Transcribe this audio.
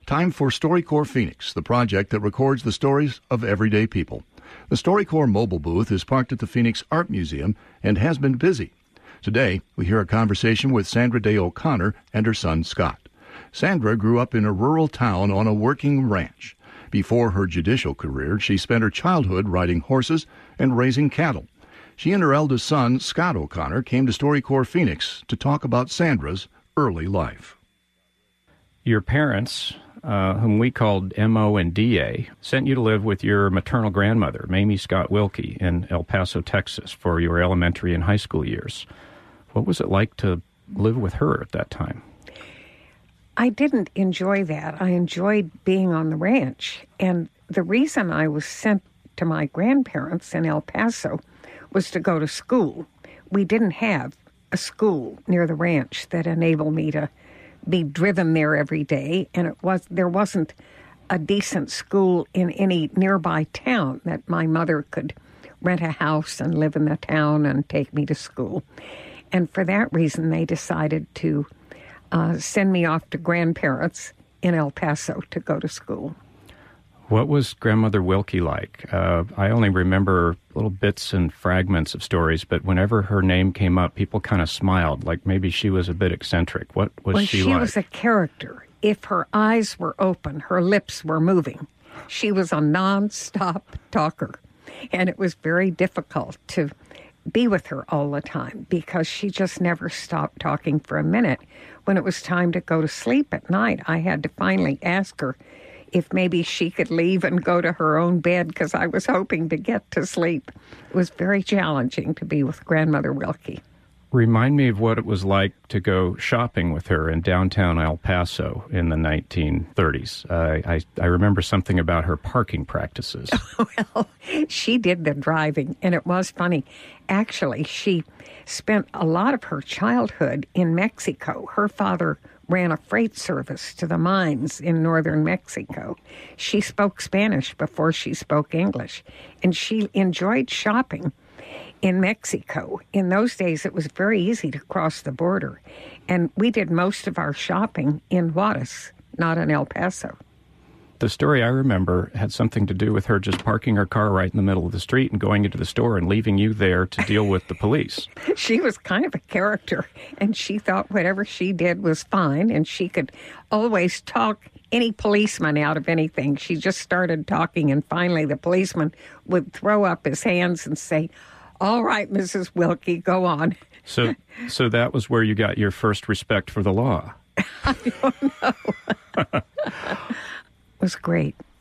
Time for StoryCorps Phoenix, the project that records the stories of everyday people. The StoryCorps mobile booth is parked at the Phoenix Art Museum and has been busy. Today, we hear a conversation with Sandra Day O'Connor and her son, Scott. Sandra grew up in a rural town on a working ranch. Before her judicial career, she spent her childhood riding horses and raising cattle. She and her eldest son, Scott O'Connor, came to StoryCorps Phoenix to talk about Sandra's early life. Your parents, whom we called M.O. and D.A., sent you to live with your maternal grandmother, Mamie Scott Wilkie, in El Paso, Texas, for your elementary and high school years. What was it like to live with her at that time? I didn't enjoy that. I enjoyed being on the ranch. And the reason I was sent to my grandparents in El Paso was to go to school. We didn't have a school near the ranch that enabled me to be driven there every day, and there wasn't a decent school in any nearby town that my mother could rent a house and live in the town and take me to school. And for that reason, they decided to send me off to grandparents in El Paso to go to school. What was Grandmother Wilkie like? I only remember little bits and fragments of stories, but whenever her name came up, people kind of smiled, like maybe she was a bit eccentric. What was she like? She was a character. If her eyes were open, her lips were moving. She was a non-stop talker, and it was very difficult to be with her all the time because she just never stopped talking for a minute. When it was time to go to sleep at night, I had to finally ask her if maybe she could leave and go to her own bed because I was hoping to get to sleep. It was very challenging to be with Grandmother Wilkie. Remind me of what it was like to go shopping with her in downtown El Paso in the 1930s. I remember something about her parking practices. Well, she did the driving, and it was funny. Actually, she spent a lot of her childhood in Mexico. Her father ran a freight service to the mines in northern Mexico. She spoke Spanish before she spoke English, and she enjoyed shopping in Mexico. In those days, it was very easy to cross the border, and we did most of our shopping in Juarez, not in El Paso. The story I remember had something to do with her just parking her car right in the middle of the street and going into the store and leaving you there to deal with the police. She was kind of a character, and she thought whatever she did was fine, and she could always talk any policeman out of anything. She just started talking, and finally the policeman would throw up his hands and say, "All right, Mrs. Wilkie, go on." So that was where you got your first respect for the law. I don't know. It was great.